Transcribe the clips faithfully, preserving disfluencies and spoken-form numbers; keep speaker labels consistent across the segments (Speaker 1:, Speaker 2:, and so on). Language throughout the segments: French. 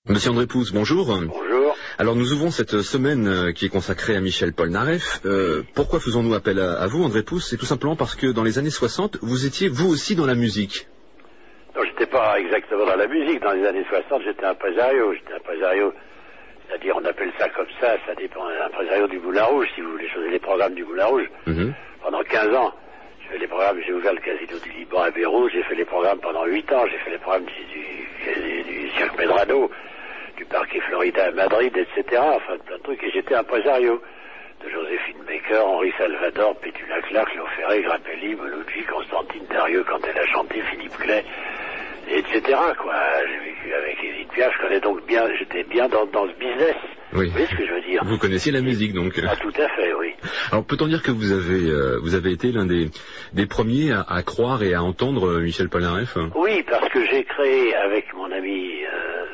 Speaker 1: Monsieur André Pousse, bonjour.
Speaker 2: Bonjour.
Speaker 1: Alors nous ouvrons cette semaine qui est consacrée à Michel Polnareff. Euh, pourquoi faisons-nous appel à, à vous, André Pousse? C'est tout simplement parce que dans les années soixante, vous étiez vous aussi dans la musique.
Speaker 2: Non, j'étais pas exactement dans la musique. Dans les années soixante, j'étais impresario. J'étais impresario, c'est-à-dire on appelle ça comme ça, ça dépend. Impresario du Moulin Rouge, si vous voulez, je faisais les programmes du Moulin Rouge. Mm-hmm. Pendant quinze ans, j'ai fait les programmes, j'ai ouvert le Casino du Liban à Beyrouth, j'ai fait les programmes pendant huit ans, j'ai fait les programmes du, du, du, du Cirque Medrano, du Parquet Florida à Madrid, et cetera. Enfin, plein de trucs. Et j'étais impresario. De Joséphine Baker, Henri Salvador, Pétula Clark, Léo Ferré, Grappelli, Moloudji, Constantine Darieux quand elle a chanté, Philippe Clay, et cetera. Quoi. J'ai vécu avec Edith Piaf, je connais donc bien, j'étais bien dans, dans ce business.
Speaker 1: Oui.
Speaker 2: Vous voyez ce que je veux dire?
Speaker 1: Vous connaissiez la musique donc.
Speaker 2: Ah, tout à fait, oui.
Speaker 1: Alors peut-on dire que vous avez euh, vous avez été l'un des, des premiers à, à croire et à entendre euh, Michel Polnareff?
Speaker 2: Oui, parce que j'ai créé avec mon ami euh,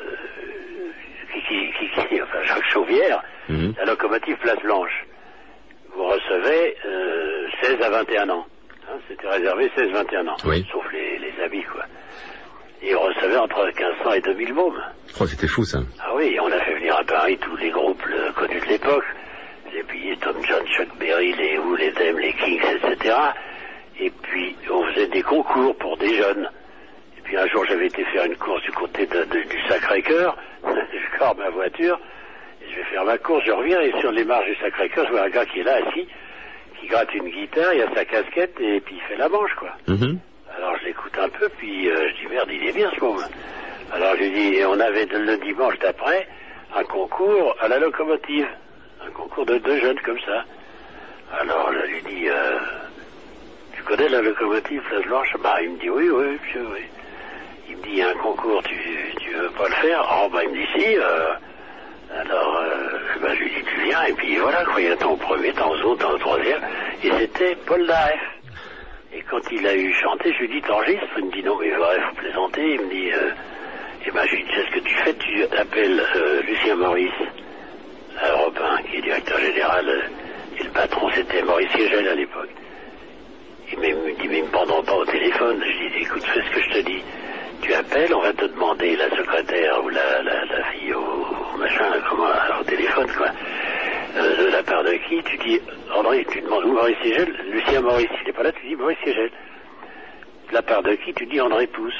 Speaker 2: qui, qui, qui, qui, enfin, Jacques Chauvière, mm-hmm. la locomotive Place Blanche. Vous recevez euh, seize à vingt et un ans. Hein, c'était réservé seize à vingt et un ans.
Speaker 1: Oui.
Speaker 2: Sauf les, les amis, quoi. Et on recevait entre quinze cents et deux mille mômes.
Speaker 1: Oh, c'était fou, ça.
Speaker 2: Ah oui, on a fait venir à Paris tous les groupes le, connus de l'époque. Les billets Tom John, Chuck Berry, les Who, les Them, les Kings, et cetera. Et puis, on faisait des concours pour des jeunes. Et puis un jour, j'avais été faire une course du côté de, de, du Sacré-Cœur. Je corps ma voiture. Je vais faire ma course, je reviens et sur les marches du Sacré-Cœur, je vois un gars qui est là assis, qui gratte une guitare, il a sa casquette et puis il fait la manche, quoi. Mm-hmm. Alors je l'écoute un peu, puis euh, je dis merde, il est bien ce moment. Alors je lui dis, et on avait le dimanche d'après un concours à la locomotive, un concours de deux jeunes comme ça. Alors je lui dis, euh, tu connais la locomotive Place Blanche? Bah il me dit oui, oui, monsieur, oui. Il me dit, il y a un concours, tu, tu veux pas le faire? Oh bah il me dit si. Euh, Alors, euh, ben, je lui dis, tu viens, et puis voilà, quoi, il y a tant au premier, tant au second, tant au troisième, et c'était Polnareff. Et quand il a eu chanté, je lui dis, t'enregistres? Il me dit, non, mais il faut plaisanter. Il me dit, euh, et ben, je lui dis, c'est ce que tu fais, tu appelles euh, Lucien Maurice, à Europe un, qui est directeur général, euh, et le patron, c'était Maurice Siegel à l'époque. Il me dit, mais ils me prendront pas au téléphone. Je lui dis, écoute, fais ce que je te dis. Tu appelles, on va te demander, la secrétaire ou la, la, la fille au, au machin, comment, au téléphone, quoi. Euh, de la part de qui? Tu dis, André, tu demandes où Maurice Siegel? Lucien Maurice, il n'est pas là, tu dis Maurice Siegel. De la part de qui? Tu dis André Pousse.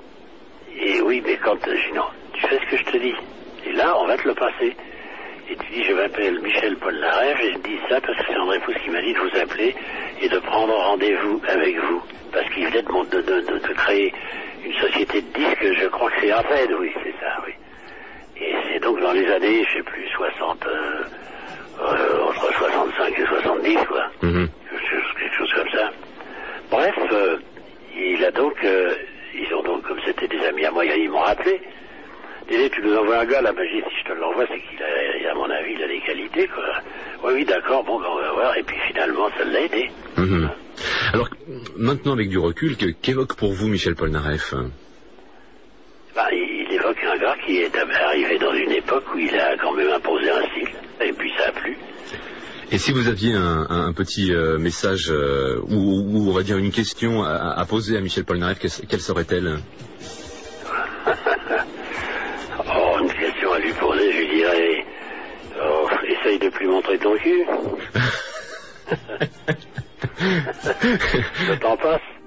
Speaker 2: Et oui, mais quand, je dis non, tu fais ce que je te dis. Et là, on va te le passer. Et tu dis, je m'appelle Michel Polnareff, et je dis ça parce que c'est André Pousse qui m'a dit de vous appeler et de prendre rendez-vous avec vous. Parce qu'il venait de, de, de, de, de créer une société de disques, je crois que c'est Arved, oui, c'est ça, oui. Et c'est donc dans les années, je sais plus, soixante, euh, euh, entre soixante-cinq et soixante-dix, quoi. Mm-hmm. Quelque chose comme ça. Bref, euh, il a donc, euh, ils ont donc, comme c'était des amis à moi, ils m'ont rappelé. Disait, tu nous envoies un gars, la magie, si je te l'envoie, c'est qu'il a, à mon avis, il a des qualités, quoi. Oui, oui, d'accord, bon, ben, on va voir. Et puis finalement, ça l'a aidé.
Speaker 1: Mm-hmm. Alors, maintenant, avec du recul, qu'évoque pour vous Michel Polnareff?
Speaker 2: Ben, il évoque un gars qui est arrivé dans une époque où il a quand même imposé un style, et puis ça a plu.
Speaker 1: Et si vous aviez un, un, un petit euh, message, euh, ou, ou on va dire une question à, à poser à Michel Polnareff, quelle serait-elle?
Speaker 2: Oh, une question à lui poser, je lui dirais, oh, essaye de plus montrer ton cul. Le temps passe.